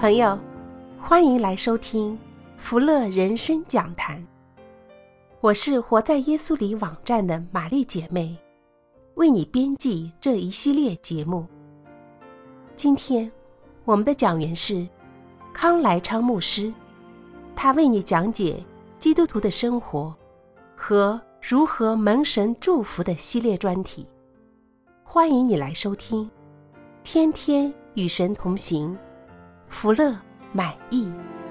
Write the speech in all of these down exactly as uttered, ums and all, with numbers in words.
朋友，欢迎来收听福乐人生讲坛。我是活在耶稣里网站的玛丽姐妹，为你编辑这一系列节目。今天我们的讲员是康来昌牧师，他为你讲解基督徒的生活和如何蒙神祝福的系列专题。欢迎你来收听，天天与神同行，福乐满意。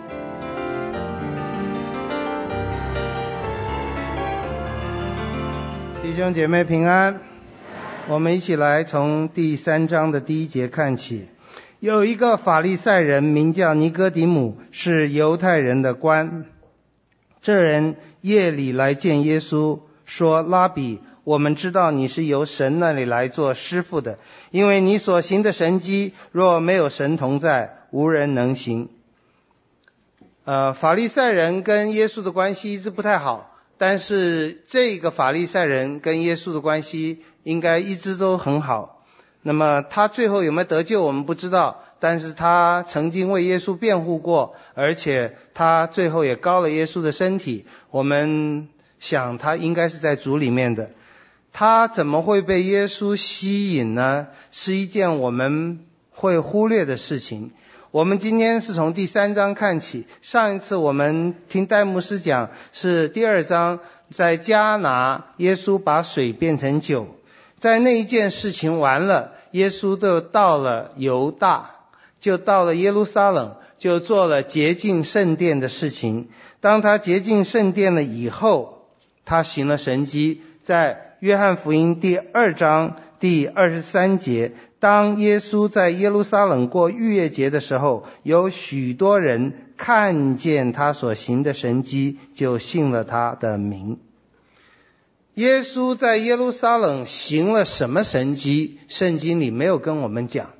弟兄姐妹平安，我们一起来从第三章的第一节看起。有一个法利赛人名叫尼哥底母，是犹太人的官。这人夜里来见耶稣，说：拉比，我们知道你是由神那里来做师傅的，因为你所行的神迹，若没有神同在，无人能行。呃，法利赛人跟耶稣的关系一直不太好，但是这个法利赛人跟耶稣的关系应该一直都很好。那么他最后有没有得救我们不知道，但是他曾经为耶稣辩护过，而且他最后也膏了耶稣的身体，我们想他应该是在主里面的。他怎么会被耶稣吸引呢？是一件我们会忽略的事情。我们今天是从第三章看起，上一次我们听戴牧师讲是第二章，在迦拿耶稣把水变成酒。在那一件事情完了，耶稣就到了犹大，就到了耶路撒冷，就做了洁净圣殿的事情。当他洁净圣殿了以后，他行了神迹。在约翰福音第二章第二十三节，当耶稣在耶路撒冷过逾越节的时候，有许多人看见他所行的神迹，就信了他的名。耶稣在耶路撒冷行了什么神迹？圣经里没有跟我们讲，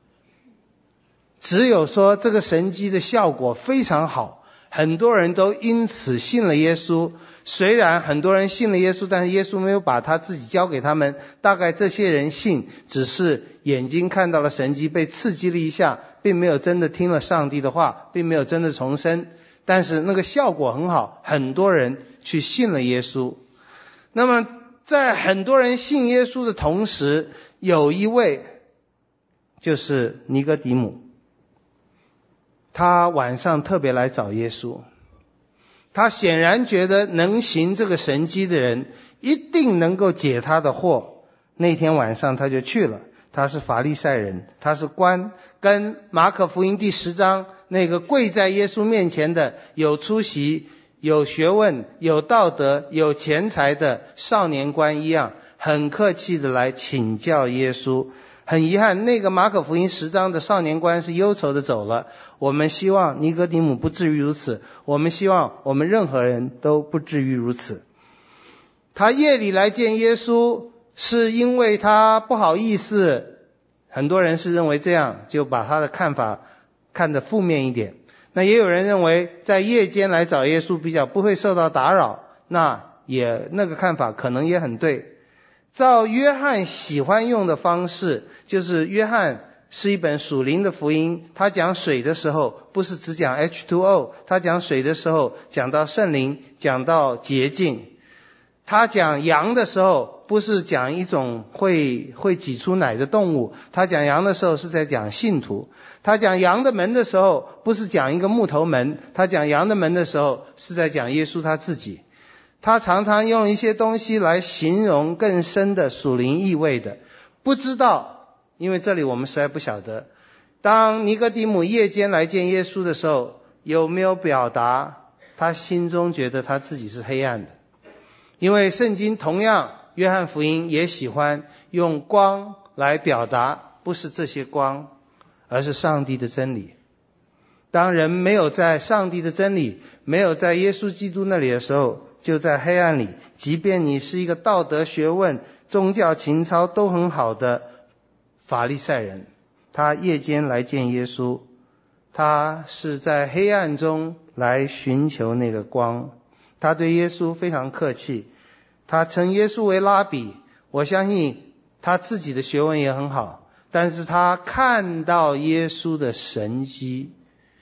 只有说这个神迹的效果非常好，很多人都因此信了耶稣。虽然很多人信了耶稣，但是耶稣没有把他自己交给他们，大概这些人信只是眼睛看到了神迹，被刺激了一下，并没有真的听了上帝的话，并没有真的重生，但是那个效果很好，很多人去信了耶稣。那么在很多人信耶稣的同时，有一位就是尼哥底母，他晚上特别来找耶稣。他显然觉得能行这个神迹的人一定能够解他的惑。那天晚上他就去了，他是法利赛人，他是官，跟马可福音第十章那个跪在耶稣面前的有出息、有学问、有道德、有钱财的少年官一样，很客气的来请教耶稣。很遗憾，那个马可福音十章的少年官是忧愁的走了。我们希望尼哥底母不至于如此，我们希望我们任何人都不至于如此。他夜里来见耶稣，是因为他不好意思，很多人是认为这样，就把他的看法看得负面一点。那也有人认为在夜间来找耶稣比较不会受到打扰，那也那个看法可能也很对。照约翰喜欢用的方式，就是约翰是一本属灵的福音，他讲水的时候不是只讲 H 二 O， 他讲水的时候讲到圣灵，讲到洁净。他讲羊的时候不是讲一种会会挤出奶的动物，他讲羊的时候是在讲信徒。他讲羊的门的时候不是讲一个木头门，他讲羊的门的时候是在讲耶稣他自己。他常常用一些东西来形容更深的属灵意味的，不知道，因为这里我们实在不晓得。当尼哥底母夜间来见耶稣的时候，有没有表达他心中觉得他自己是黑暗的？因为圣经同样，约翰福音也喜欢用光来表达，不是这些光，而是上帝的真理。当人没有在上帝的真理，没有在耶稣基督那里的时候，就在黑暗里。即便你是一个道德学问、宗教情操都很好的法利赛人，他夜间来见耶稣，他是在黑暗中来寻求那个光。他对耶稣非常客气，他称耶稣为拉比。我相信他自己的学问也很好，但是他看到耶稣的神迹，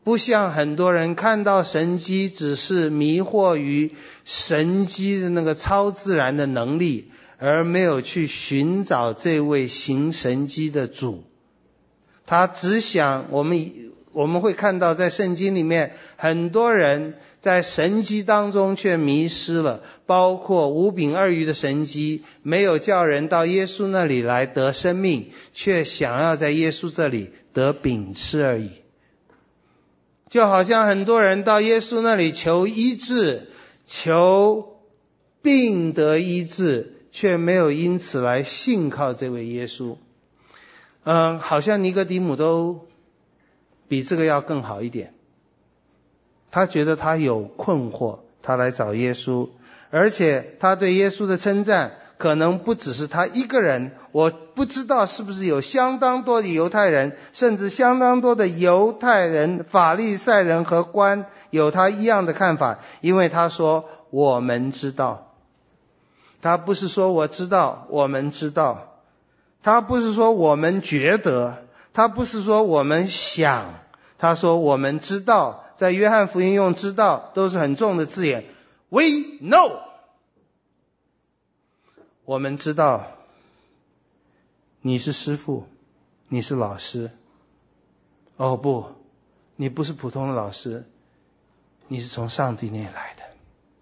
不像很多人看到神迹只是迷惑于神迹的那个超自然的能力，而没有去寻找这位行神迹的主。他只想，我们我们会看到在圣经里面，很多人在神迹当中却迷失了，包括五饼二鱼的神迹，没有叫人到耶稣那里来得生命，却想要在耶稣这里得饼吃而已。就好像很多人到耶稣那里求医治，求病得医治，却没有因此来信靠这位耶稣。嗯，好像尼哥底母都比这个要更好一点。他觉得他有困惑，他来找耶稣，而且他对耶稣的称赞可能不只是他一个人，我不知道是不是有相当多的犹太人，甚至相当多的犹太人、法利赛人和官有他一样的看法，因为他说我们知道。他不是说我知道，我们知道。他不是说我们觉得，他不是说我们想，他说我们知道。在约翰福音用知道都是很重的字眼， We know， 我们知道你是师父，你是老师。哦不，你不是普通的老师，你是从上帝那里来的。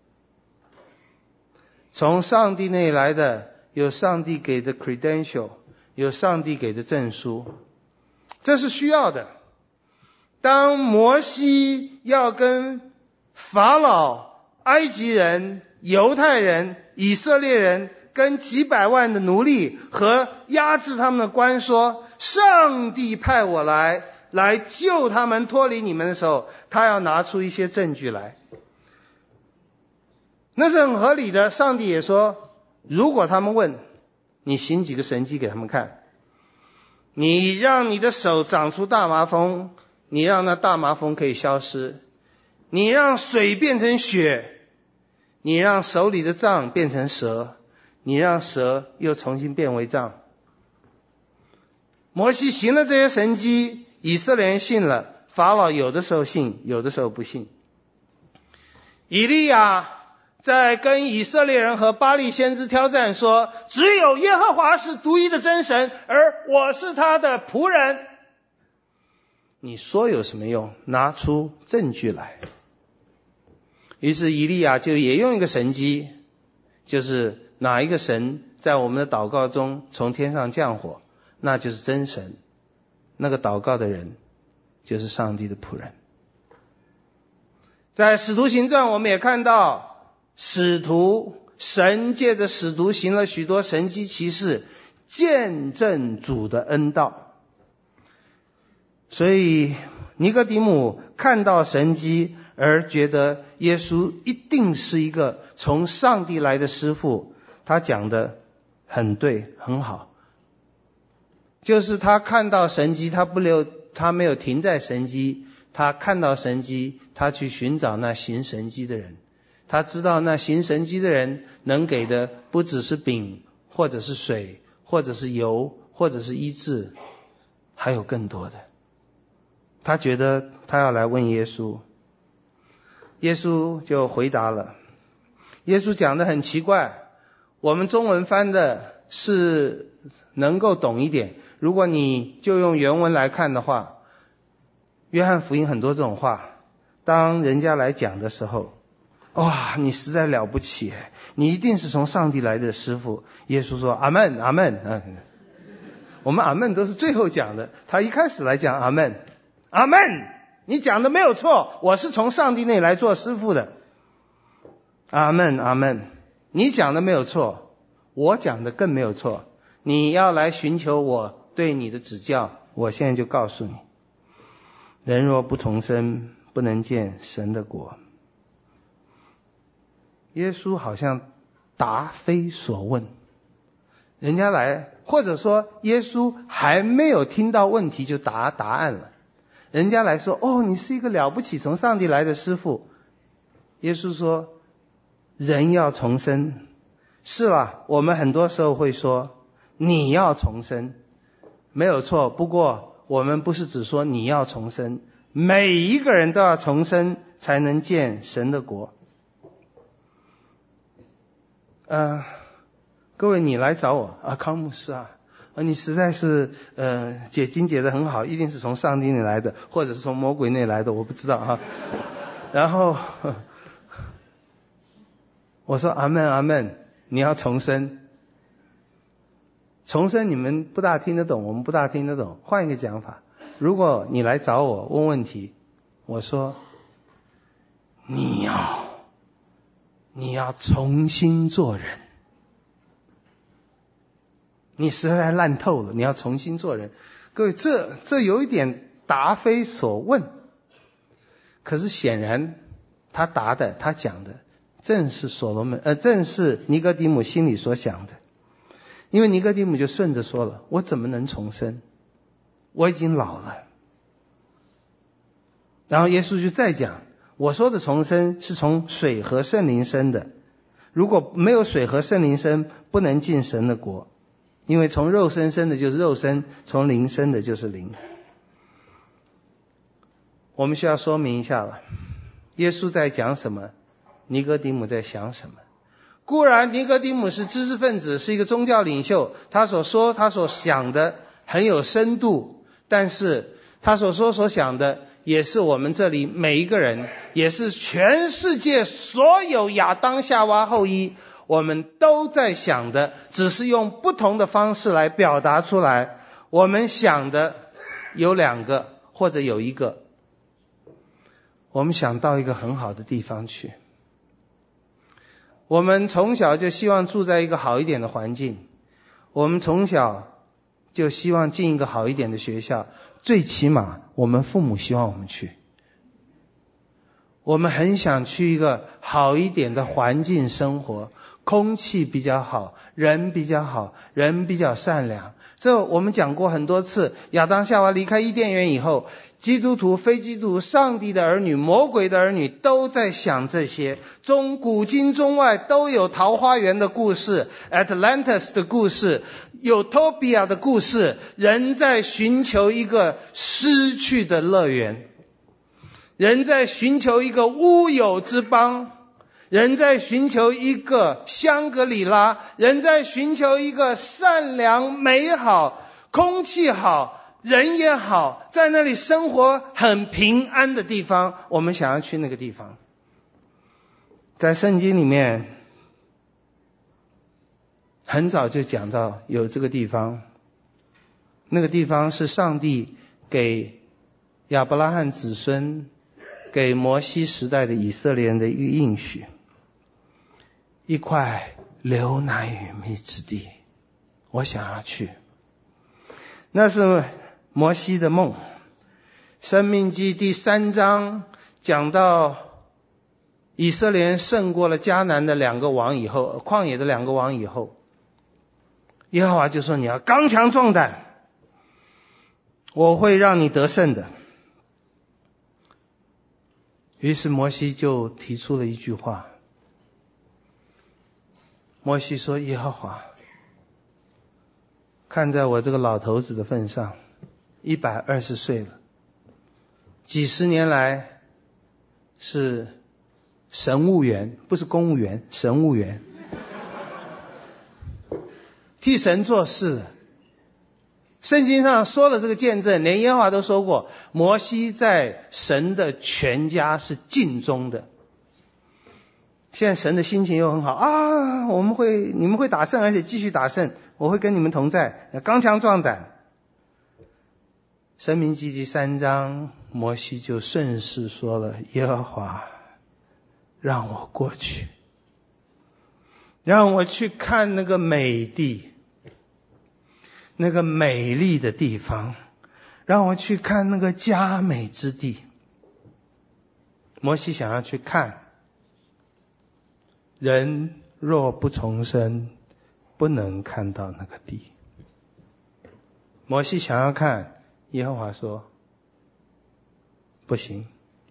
从上帝那里来的，有上帝给的 credential， 有上帝给的证书，这是需要的。当摩西要跟法老、埃及人、犹太人、以色列人跟几百万的奴隶和压制他们的官说，上帝派我来来救他们脱离你们的时候，他要拿出一些证据来。那是很合理的。上帝也说，如果他们问，你行几个神迹给他们看，你让你的手长出大麻风，你让那大麻风可以消失，你让水变成血，你让手里的杖变成蛇，你让蛇又重新变为杖。摩西行了这些神迹，以色列人信了，法老有的时候信，有的时候不信。以利亚在跟以色列人和巴力先知挑战说，只有耶和华是独一的真神，而我是他的仆人。你说有什么用？拿出证据来。于是以利亚就也用一个神迹，就是哪一个神在我们的祷告中从天上降火，那就是真神，那个祷告的人就是上帝的仆人。在使徒行传我们也看到，使徒神借着使徒行了许多神迹奇事，见证主的恩道。所以尼哥底母看到神迹而觉得耶稣一定是一个从上帝来的师父，他讲的很对很好。就是他看到神迹，他不留，他没有停在神迹，他看到神迹，他去寻找那行神迹的人。他知道那行神迹的人能给的不只是饼，或者是水，或者是油，或者是医治，还有更多的。他觉得他要来问耶稣，耶稣就回答了。耶稣讲得很奇怪，我们中文翻的是能够懂一点，如果你就用原文来看的话，约翰福音很多这种话，当人家来讲的时候，哇，你实在了不起，你一定是从上帝来的师父。耶稣说阿们阿们、嗯、我们阿们都是最后讲的，他一开始来讲阿们阿们，你讲的没有错，我是从上帝那里来做师父的。阿们阿们，你讲的没有错，我讲的更没有错，你要来寻求我对你的指教，我现在就告诉你，人若不重生，不能见神的国。耶稣好像答非所问，人家来，或者说耶稣还没有听到问题就答答案了。人家来说，哦，你是一个了不起从上帝来的师父。耶稣说，人要重生。是啦，我们很多时候会说你要重生，没有错，不过我们不是只说你要重生， 每一个人都要重生才能见神的国。呃，各位你来找我啊，康牧师啊，啊你实在是呃解经解得很好，一定是从上帝那来的，或者是从魔鬼那来的，我不知道哈。然后我说阿们阿们，你要重生。重生你们不大听得懂，我们不大听得懂。换一个讲法，如果你来找我问问题，我说你要你要重新做人，你实在烂透了，你要重新做人。各位，这这有一点答非所问，可是显然他答的他讲的正是所罗门呃正是尼哥底母心里所想的。因为尼哥底母就顺着说了，我怎么能重生？我已经老了。然后耶稣就再讲，我说的重生是从水和圣灵生的，如果没有水和圣灵生，不能进神的国。因为从肉身生的就是肉身，从灵生的就是灵。我们需要说明一下了，耶稣在讲什么，尼哥底母在想什么。固然尼哥底母是知识分子，是一个宗教领袖，他所说他所想的很有深度，但是他所说所想的也是我们这里每一个人，也是全世界所有亚当夏娃后裔，我们都在想的，只是用不同的方式来表达出来。我们想的有两个或者有一个，我们想到一个很好的地方去。我们从小就希望住在一个好一点的环境，我们从小就希望进一个好一点的学校，最起码我们父母希望我们去。我们很想去一个好一点的环境生活，空气比较好，人比较好，人比较善良。这我们讲过很多次，亚当夏娃离开伊甸园以后，基督徒、非基督徒、上帝的儿女、魔鬼的儿女都在想这些。中古今中外都有桃花源的故事， Atlantis 的故事， Utopia 的故事，人在寻求一个失去的乐园，人在寻求一个乌有之邦，人在寻求一个香格里拉，人在寻求一个善良美好，空气好，人也好，在那里生活很平安的地方，我们想要去那个地方。在圣经里面很早就讲到有这个地方，那个地方是上帝给亚伯拉罕子孙，给摩西时代的以色列人的一个应许，一块流奶与蜜之地，我想要去。那是摩西的梦。申命记第三章讲到以色列人胜过了迦南的两个王以后，旷野的两个王以后，耶和华就说你要刚强壮胆，我会让你得胜的。于是摩西就提出了一句话，摩西说，耶和华，看在我这个老头子的份上，一百二十岁了，几十年来是神务员，不是公务员，神务员，替神做事。圣经上说了这个见证，连耶和华都说过，摩西在神的全家是尽忠的。现在神的心情又很好啊，我们会你们会打胜，而且继续打胜，我会跟你们同在，刚强壮胆。申命记第三章，摩西就顺势说了，耶和华让我过去，让我去看那个美地，那个美丽的地方，让我去看那个佳美之地。摩西想要去看，人若不重生，不能看到那个地。摩西想要看，耶和华说不行。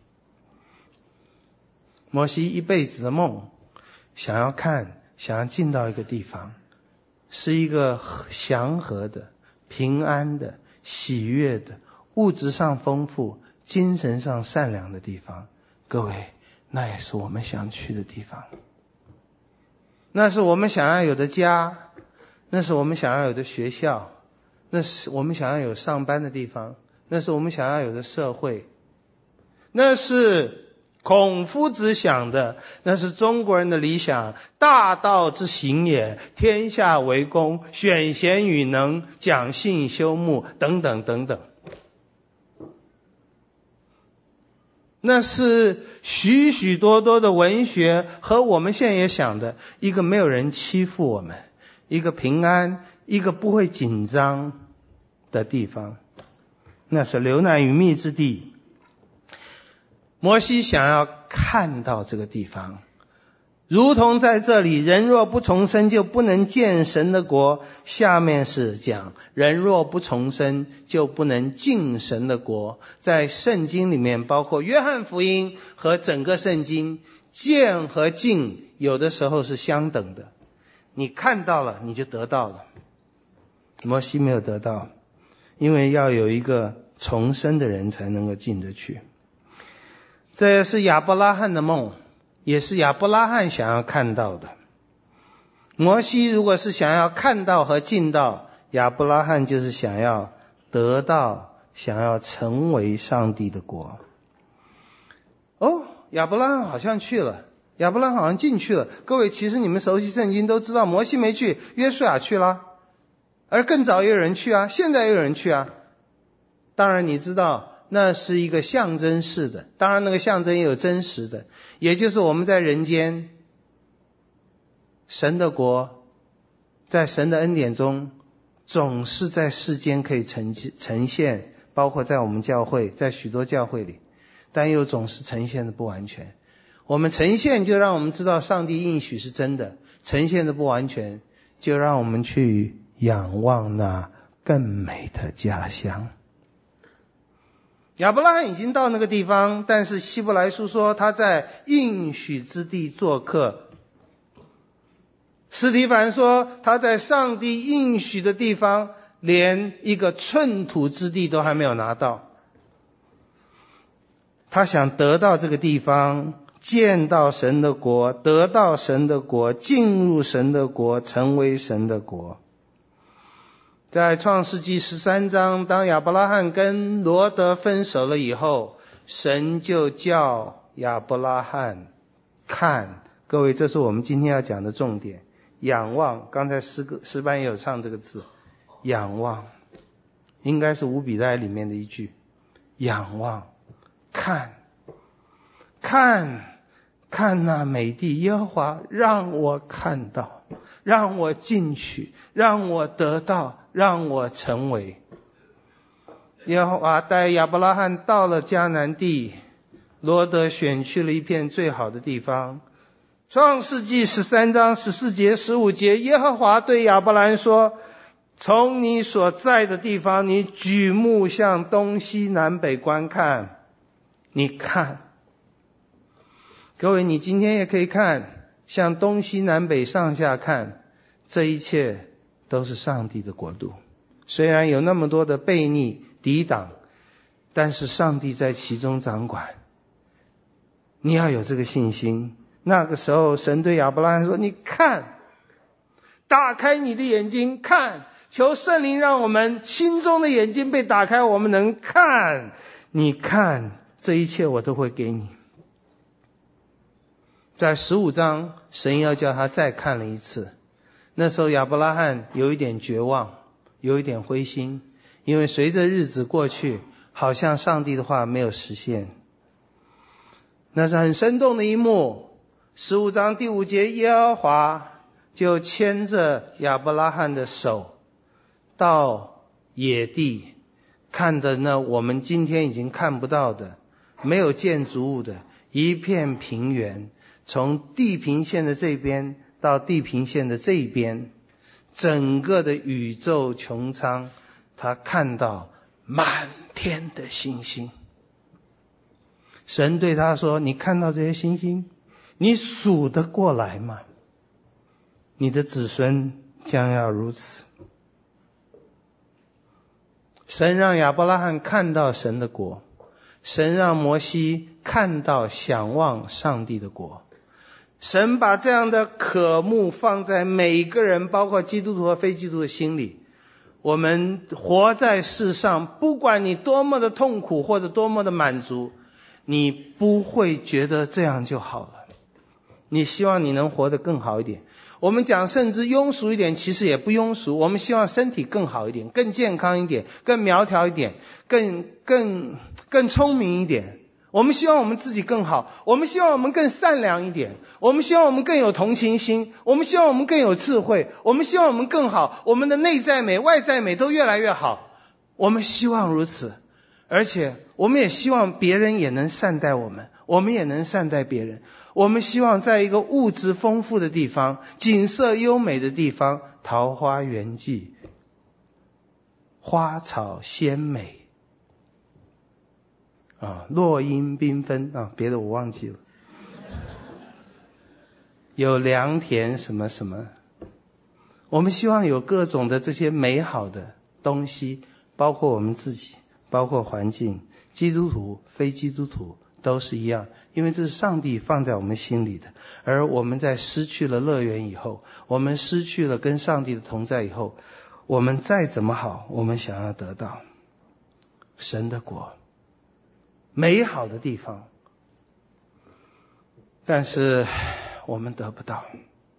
摩西一辈子的梦，想要看，想要进到一个地方，是一个祥和的、平安的、喜悦的、物质上丰富、 精神上善良的地方。各位，那也是我们想去的地方，那是我们想要有的家，那是我们想要有的学校，那是我们想要有上班的地方，那是我们想要有的社会，那是孔夫子想的，那是中国人的理想，大道之行也，天下为公，选贤与能，讲信修睦，等等等等。那是许许多多的文学和我们现在也想的，一个没有人欺负我们，一个平安，一个不会紧张的地方，那是流奶与蜜之地。摩西想要看到这个地方，如同在这里，人若不重生就不能见神的国。下面是讲人若不重生就不能进神的国。在圣经里面，包括约翰福音和整个圣经，见和进有的时候是相等的，你看到了你就得到了。摩西没有得到，因为要有一个重生的人才能够进得去。这是亚伯拉罕的梦，也是亚伯拉罕想要看到的。摩西如果是想要看到和进到，亚伯拉罕就是想要得到，想要成为上帝的国。哦，亚伯拉罕好像去了，亚伯拉罕好像进去了。各位，其实你们熟悉圣经都知道，摩西没去，约书亚去了，而更早也有人去啊，现在也有人去啊。当然你知道那是一个象征式的，当然那个象征也有真实的，也就是我们在人间，神的国在神的恩典中总是在世间可以呈呈现，包括在我们教会，在许多教会里，但又总是呈现的不完全。我们呈现就让我们知道上帝应许是真的，呈现的不完全就让我们去仰望那更美的家乡。亚伯拉罕已经到那个地方，但是希伯来书说他在应许之地做客。司提反说他在上帝应许的地方连一个寸土之地都还没有拿到，他想得到这个地方，见到神的国，得到神的国，进入神的国，成为神的国。在创世纪十三章，当亚伯拉罕跟罗得分手了以后，神就叫亚伯拉罕看。各位，这是我们今天要讲的重点，仰望。刚才诗歌诗班也有唱这个字，仰望，应该是五比代里面的一句，仰望，看，看，看那美地，耶和华让我看到，让我进去，让我得到，让我成为。耶和华带亚伯拉罕到了迦南地，罗得选去了一片最好的地方。创世纪十三章十四节十五节，耶和华对亚伯兰说，从你所在的地方，你举目向东西南北观看，你看。各位，你今天也可以看，向东西南北上下看，这一切都是上帝的国度。虽然有那么多的悖逆抵挡，但是上帝在其中掌管。你要有这个信心。那个时候神对亚伯拉罕说，你看，打开你的眼睛看，求圣灵让我们心中的眼睛被打开，我们能看。你看，这一切我都会给你。在十五章，神要叫他再看了一次。那时候亚伯拉罕有一点绝望，有一点灰心，因为随着日子过去，好像上帝的话没有实现。那是很生动的一幕。十五章第五节，耶和华就牵着亚伯拉罕的手到野地，看的那我们今天已经看不到的，没有建筑物的一片平原，从地平线的这边到地平线的这边，整个的宇宙穹苍，他看到满天的星星。神对他说，你看到这些星星，你数得过来吗？你的子孙将要如此。神让亚伯拉罕看到神的国， 神让摩西看到想望上帝的国。神把这样的渴慕放在每一个人，包括基督徒和非基督徒的心里。我们活在世上，不管你多么的痛苦或者多么的满足，你不会觉得这样就好了。你希望你能活得更好一点。我们讲甚至庸俗一点，其实也不庸俗。我们希望身体更好一点，更健康一点，更苗条一点，更更更聪明一点。我们希望我们自己更好，我们希望我们更善良一点，我们希望我们更有同情心，我们希望我们更有智慧，我们希望我们更好，我们的内在美外在美都越来越好。我们希望如此，而且我们也希望别人也能善待我们，我们也能善待别人。我们希望在一个物质丰富的地方，景色优美的地方，桃花源际，花草鲜美啊，落英缤纷啊，别的我忘记了。有良田什么什么，我们希望有各种的这些美好的东西，包括我们自己，包括环境，基督徒、非基督徒都是一样，因为这是上帝放在我们心里的。而我们在失去了乐园以后，我们失去了跟上帝的同在以后，我们再怎么好，我们想要得到神的国，美好的地方，但是我们得不到。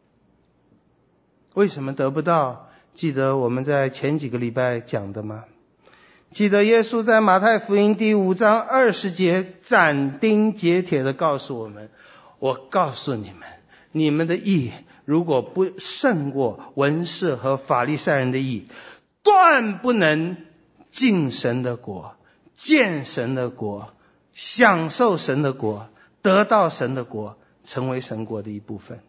为什么得不到？记得我们在前几个礼拜讲的吗？记得耶稣在马太福音第五章二十节斩钉截铁地告诉我们，我告诉你们，你们的义如果不胜过文士和法利赛人的义，断不能进神的国，见神的国，享受神的国，得到神的国，成为神国的一部分。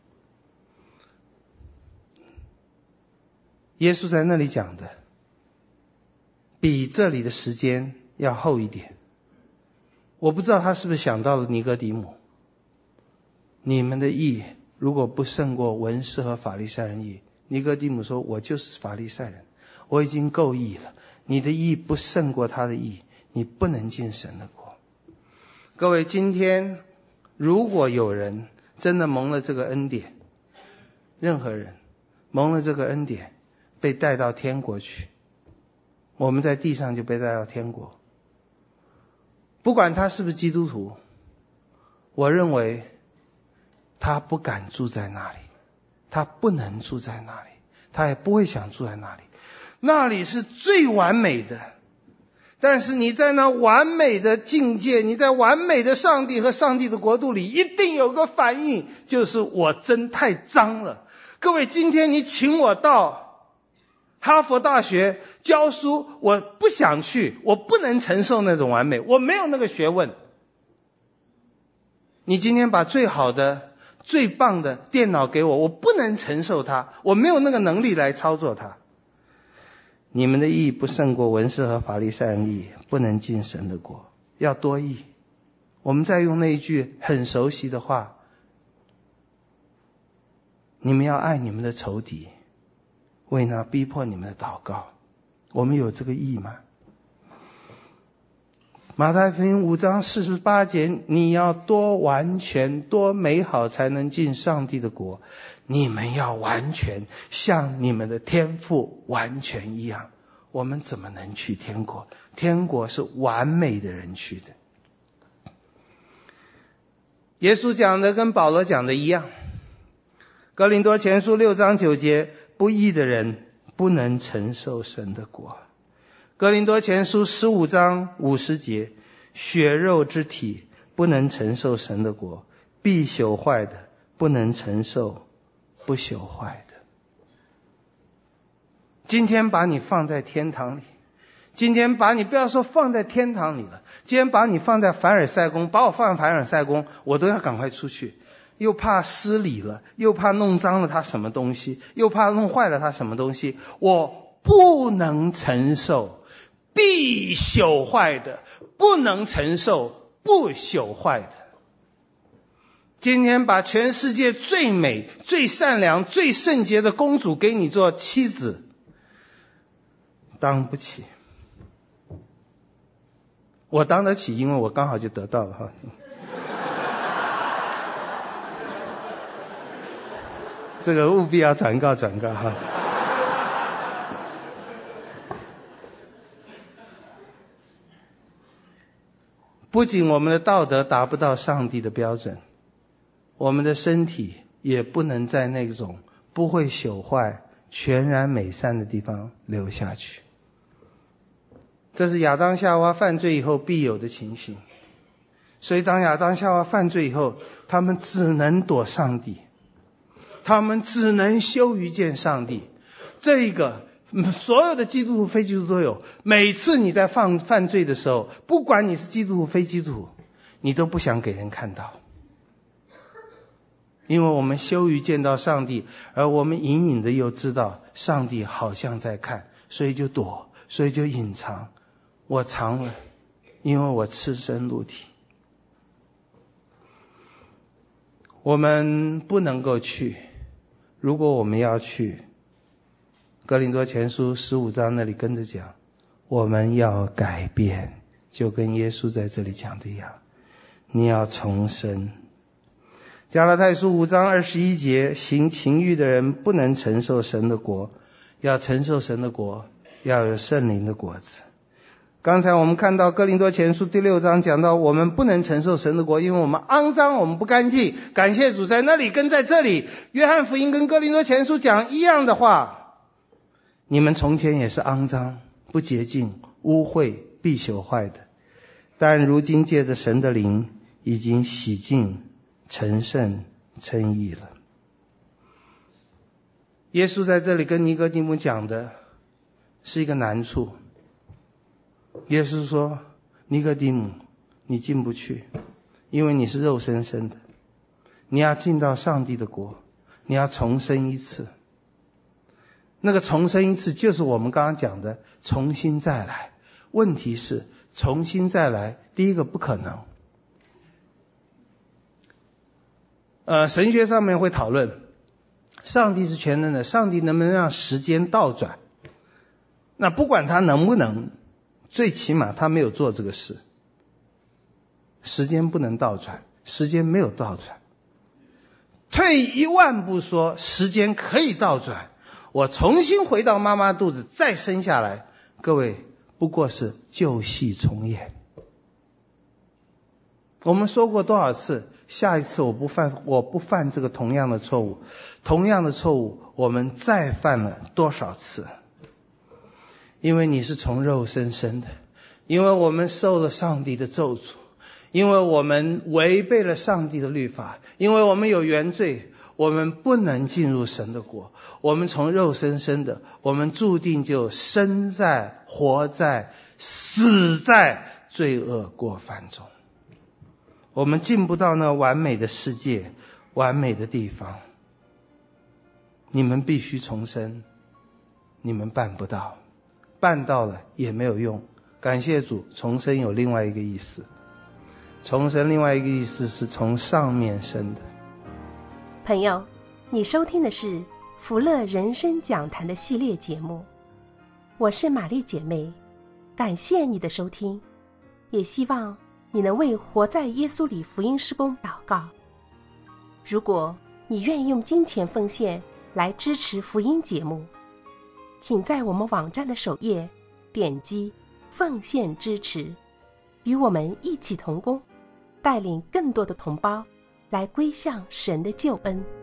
耶稣在那里讲的比这里的时间要厚一点。我不知道他是不是想到了尼哥底母，你们的义如果不胜过文士和法利赛人义，尼哥底母说，我就是法利赛人，我已经够义了，你的义不胜过他的义，你不能进神的国。各位，今天如果有人真的蒙了这个恩典，任何人蒙了这个恩典，被带到天国去，我们在地上就被带到天国。不管他是不是基督徒，我认为他不敢住在那里，他不能住在那里，他也不会想住在那里。那里是最完美的，但是你在那完美的境界，你在完美的上帝和上帝的国度里，一定有个反应，就是我真太脏了。各位，今天你请我到哈佛大学教书，我不想去，我不能承受那种完美，我没有那个学问。你今天把最好的最棒的电脑给我，我不能承受它，我没有那个能力来操作它。你们的义不胜过文士和法利赛人义，不能进神的国。要多义。我们再用那一句很熟悉的话，你们要爱你们的仇敌，为那逼迫你们的祷告。我们有这个义吗？马太福音五章四十八节，你要多完全多美好才能进上帝的国，你们要完全像你们的天父完全一样。我们怎么能去天国？天国是完美的人去的。耶稣讲的跟保罗讲的一样，哥林多前书六章九节，不义的人不能承受神的国。哥林多前书十五章五十节，血肉之体不能承受神的国，必朽坏的不能承受不朽坏的。今天把你放在天堂里，今天把你不要说放在天堂里了，今天把你放在凡尔赛宫，把我放在凡尔赛宫，我都要赶快出去，又怕失礼了，又怕弄脏了他什么东西，又怕弄坏了他什么东西，我不能承受必朽坏的，不能承受不朽坏的。今天把全世界最美最善良最圣洁的公主给你做妻子，当不起。 我当得起，因为我刚好就得到了哈。这个务必要转告转告哈。不仅我们的道德达不到上帝的标准，我们的身体也不能在那种不会朽坏、全然美善的地方留下去。这是亚当夏娃犯罪以后必有的情形。所以当亚当夏娃犯罪以后，他们只能躲上帝，他们只能羞于见上帝。这一个所有的基督徒非基督徒都有，每次你在犯犯罪的时候，不管你是基督徒非基督徒，你都不想给人看到，因为我们羞于见到上帝，而我们隐隐的又知道上帝好像在看，所以就躲，所以就隐藏。我藏了，因为我赤身露体。我们不能够去，如果我们要去，哥林多前书十五章那里跟着讲，我们要改变，就跟耶稣在这里讲的一样，你要重生。加拉太书五章二十一节，行情欲的人不能承受神的国，要承受神的国，要有圣灵的果子。刚才我们看到哥林多前书第六章讲到，我们不能承受神的国，因为我们肮脏，我们不干净。感谢主，在那里跟在这里，约翰福音跟哥林多前书讲一样的话，你们从前也是肮脏、不洁净、污秽、必朽坏的，但如今借着神的灵，已经洗净、成圣、称义了。耶稣在这里跟尼哥底母讲的是一个难处。耶稣说，尼哥底母，你进不去，因为你是肉身生的，你要进到上帝的国，你要重生一次。那个重生一次就是我们刚刚讲的重新再来。问题是重新再来，第一个不可能。呃，神学上面会讨论，上帝是全能的，上帝能不能让时间倒转？那不管他能不能，最起码他没有做这个事。时间不能倒转，时间没有倒转。退一万步说，时间可以倒转，我重新回到妈妈肚子再生下来，各位不过是旧戏重演。我们说过多少次，下一次我不犯我不犯这个同样的错误，同样的错误我们再犯了多少次？因为你是从肉身生的，因为我们受了上帝的咒诅，因为我们违背了上帝的律法，因为我们有原罪，我们不能进入神的国。我们从肉身生的，我们注定就生在、活在、死在罪恶过犯中。我们进不到那完美的世界、完美的地方。你们必须重生，你们办不到，办到了也没有用。感谢主，重生有另外一个意思。重生另外一个意思是从上面生的。 朋友，你收听的是福乐人生讲坛的系列节目，我是玛丽姐妹，感谢你的收听，也希望你能为活在耶稣里福音事工祷告。如果你愿意用金钱奉献来支持福音节目，请在我们网站的首页点击奉献支持，与我们一起同工，带领更多的同胞来归向神的救恩。